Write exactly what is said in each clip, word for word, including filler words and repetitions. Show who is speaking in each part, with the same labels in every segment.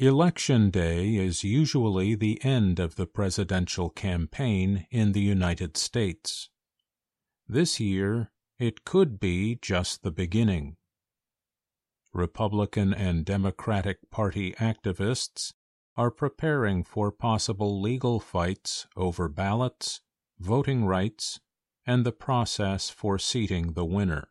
Speaker 1: Election Day is usually the end of the presidential campaign in the United States. This year, it could be just the beginning. Republican and Democratic Party activists are preparing for possible legal fights over ballots, voting rights, and the process for seating the winner.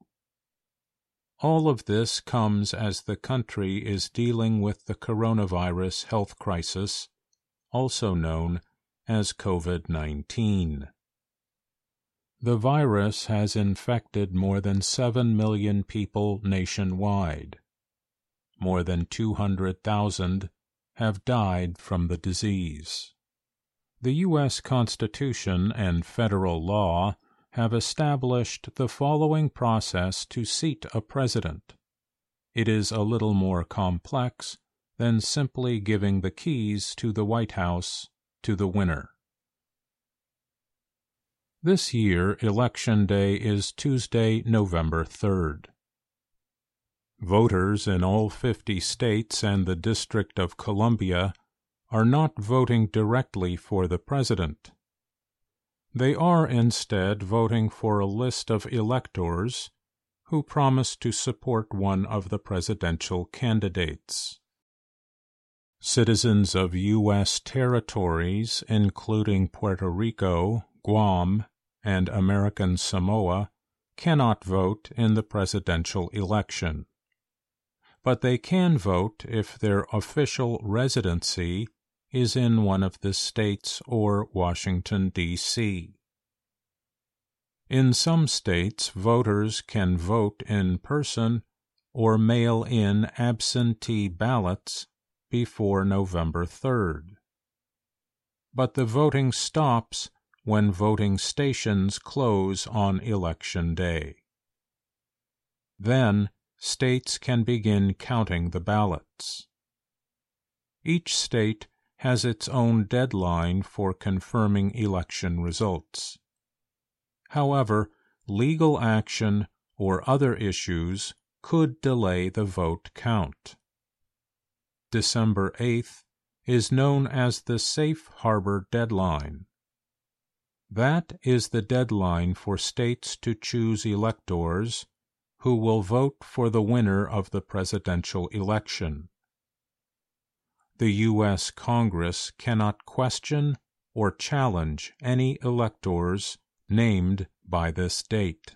Speaker 1: All of this comes as the country is dealing with the coronavirus health crisis, also known as COVID nineteen. The virus has infected more than seven million people nationwide. More than two hundred thousand have died from the disease. The U S Constitution and federal law have established the following process to seat a president. It is a little more complex than simply giving the keys to the White House to the winner. This year, Election Day is Tuesday, November third. Voters in all fifty states and the District of Columbia are not voting directly for the president. They are instead voting for a list of electors who promise to support one of the presidential candidates. Citizens of U S territories, including Puerto Rico, Guam, and American Samoa, cannot vote in the presidential election. But they can vote if their official residency is in one of the states or Washington, D C In some states, voters can vote in person or mail in absentee ballots before November third. But the voting stops when voting stations close on Election Day. Then, states can begin counting the ballots. Each state has its own deadline for confirming election results. However, legal action or other issues could delay the vote count. December eighth is known as the Safe Harbor Deadline. That is the deadline for states to choose electors who will vote for the winner of the presidential election. The U S Congress cannot question or challenge any electors named by this date.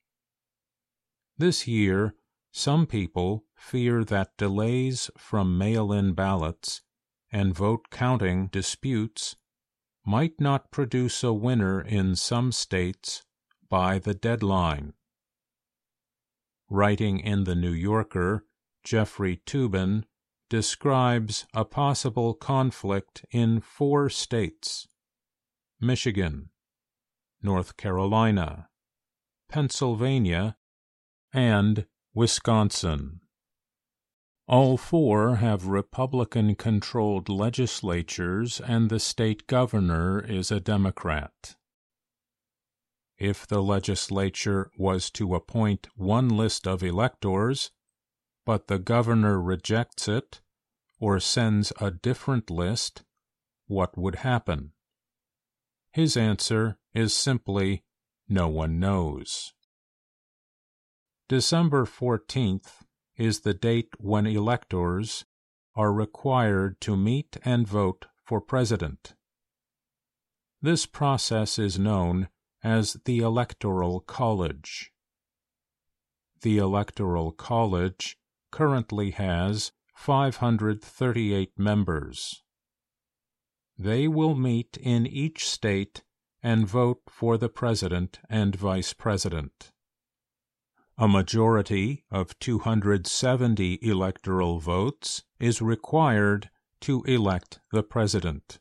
Speaker 1: This year, some people fear that delays from mail-in ballots and vote counting disputes might not produce a winner in some states by the deadline. Writing in the New Yorker, Jeffrey Toobin describes a possible conflict in four states: Michigan, North Carolina, Pennsylvania, and Wisconsin. All four have Republican-controlled legislatures, and the state governor is a Democrat. If the legislature was to appoint one list of electors, but the governor rejects it or sends a different list, what would happen? His answer is simply, no one knows. December fourteenth is the date when electors are required to meet and vote for president. This process is known as the Electoral College. The Electoral College currently has five hundred thirty-eight members. They will meet in each state and vote for the president and vice president. A majority of two hundred seventy electoral votes is required to elect the president.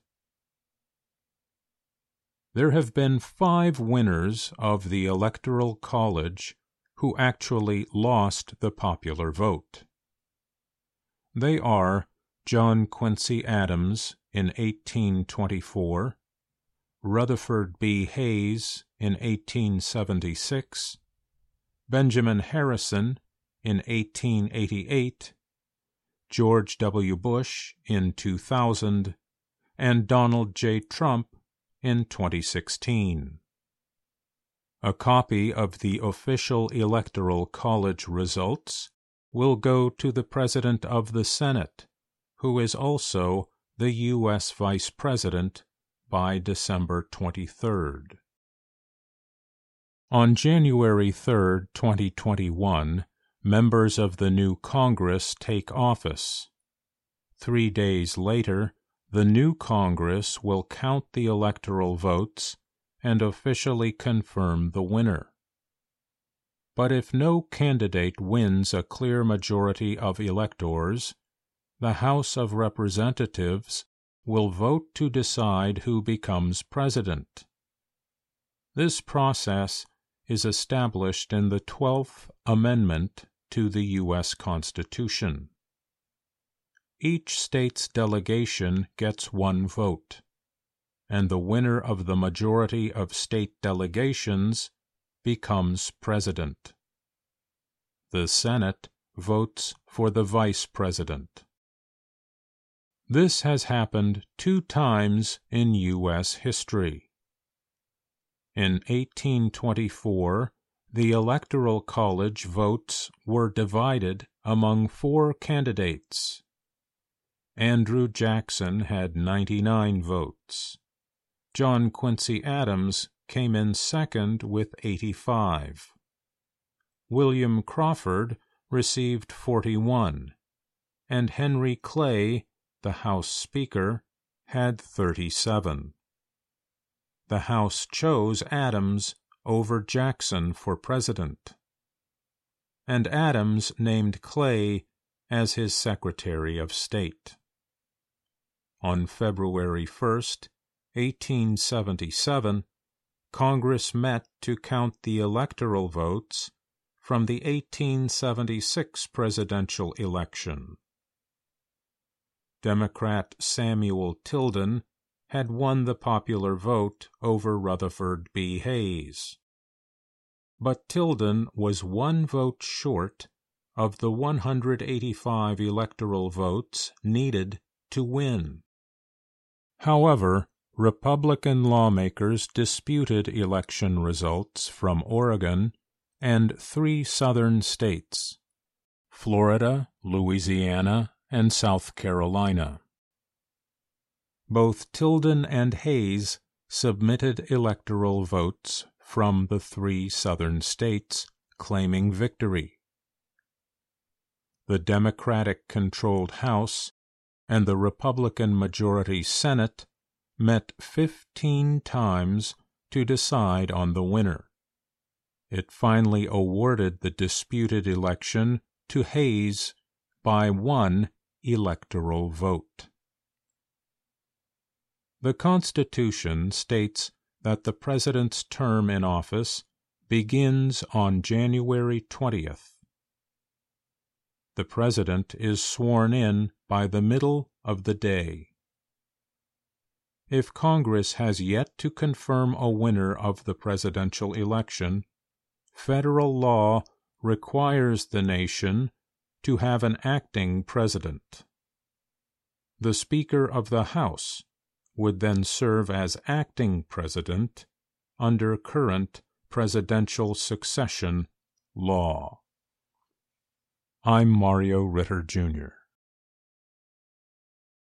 Speaker 1: There have been five winners of the Electoral College who actually lost the popular vote. They are John Quincy Adams in eighteen twenty-four, Rutherford B. Hayes in eighteen seventy-six, Benjamin Harrison in eighteen eighty-eight, George W. Bush in two thousand, and Donald J. Trump in twenty sixteen. A copy of the official Electoral College results will go to the President of the Senate, who is also the U S Vice President, by December twenty-third. On January third, twenty twenty-one, members of the new Congress take office. Three days later, the new Congress will count the electoral votes and officially confirm the winner. But if no candidate wins a clear majority of electors, the House of Representatives will vote to decide who becomes president. This process is established in the twelfth Amendment to the U S Constitution. Each state's delegation gets one vote, and the winner of the majority of state delegations becomes president. The Senate votes for the vice president. This has happened two times in U S history. In eighteen twenty-four, the Electoral College votes were divided among four candidates. Andrew Jackson had ninety-nine votes. John Quincy Adams came in second with eighty-five. William Crawford received forty-one, and Henry Clay, the House Speaker, had thirty-seven. The House chose Adams over Jackson for president, and Adams named Clay as his Secretary of State. On February first, eighteen seventy-seven, Congress met to count the electoral votes from the eighteen seventy-six presidential election. Democrat Samuel Tilden had won the popular vote over Rutherford B. Hayes. But Tilden was one vote short of the one hundred eighty-five electoral votes needed to win. However, Republican lawmakers disputed election results from Oregon and three southern states, Florida, Louisiana, and South Carolina. Both Tilden and Hayes submitted electoral votes from the three southern states claiming victory. The Democratic-controlled House and the Republican-majority Senate met fifteen times to decide on the winner. It finally awarded the disputed election to Hayes by one electoral vote. The Constitution states that the President's term in office begins on January twentieth. The President is sworn in by the middle of the day. If Congress has yet to confirm a winner of the presidential election, federal law requires the nation to have an acting president. The Speaker of the House would then serve as acting president under current presidential succession law. I'm Mario Ritter, Junior